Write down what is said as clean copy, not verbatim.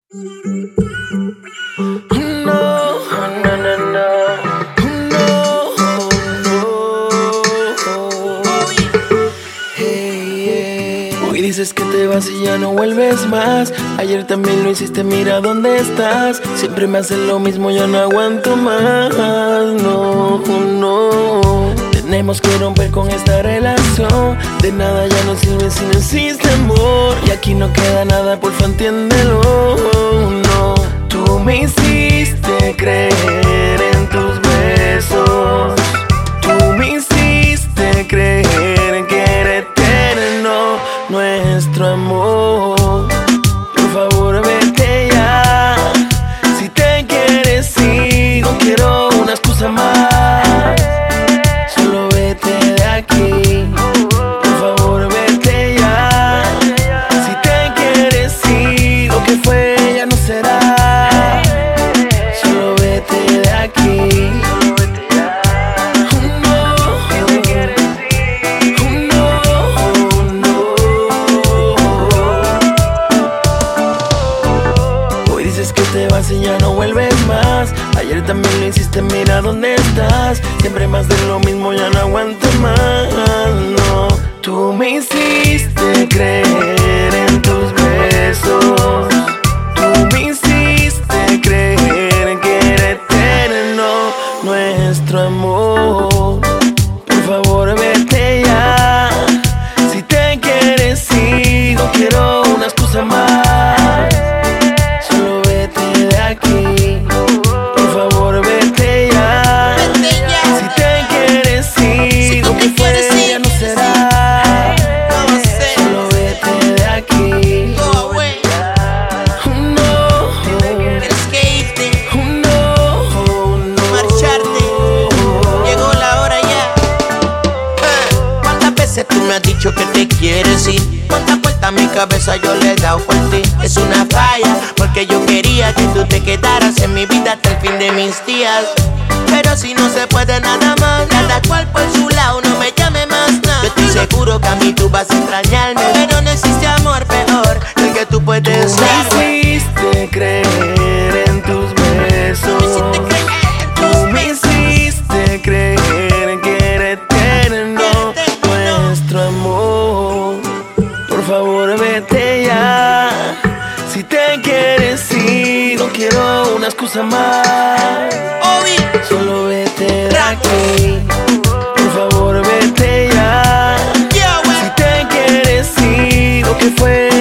Hoy dices que te vas y ya no vuelves más. Ayer también lo hiciste, mira dónde estás. Siempre me haces lo mismo, yo no aguanto más. No, no. Tenemos que romper con esta relación. De nada ya no sirve si no existe amor. Y aquí no queda nada, porfa entiéndelo. No, tú me hiciste creer en tus besos. Tú me hiciste creer que era eterno nuestro amor. Por favor vete ya. Si te quieres ir, no quiero una excusa más. Solo vete de aquí. Por favor vete ya. Si te quieres ir, lo que fue ya no será. Solo vete de aquí. Te vas y ya no vuelves más. Ayer también lo hiciste, mira dónde estás. Siempre más de lo mismo, ya no aguanto más. No, tú me hiciste creer en tus besos. Tú me hiciste creer que era eterno nuestro amor. Por favor vete ya. Si te quieres ir, no quiero una excusa más. Aquí, por favor vete ya. Si te quieres ir, lo que fuere ya no será. Solo vete de aquí. No, tienes que irte, no, marcharte. Llegó la hora ya. ¿Cuántas veces tú me has dicho que te quieres ir? ¿Cuántas vueltas a mi cabeza yo le he dado por ti? Es una falla, porque yo quería que tú te quedaras en mi vida hasta el fin de mis días. Pero si no se puede nada más, cada cual por su lado, no me llame más nada. Yo estoy seguro que a mí tú vas a extrañarme, pero no existe amor peor del que tú puedes dar. Tú me hiciste creer en tus besos. Tú me hiciste creer que era eterno nuestro amor. Por favor vete ya. Si te quieres ir, no quiero una excusa más. Solo vete de aquí. Por favor vete ya. Si te quieres ir, lo que fue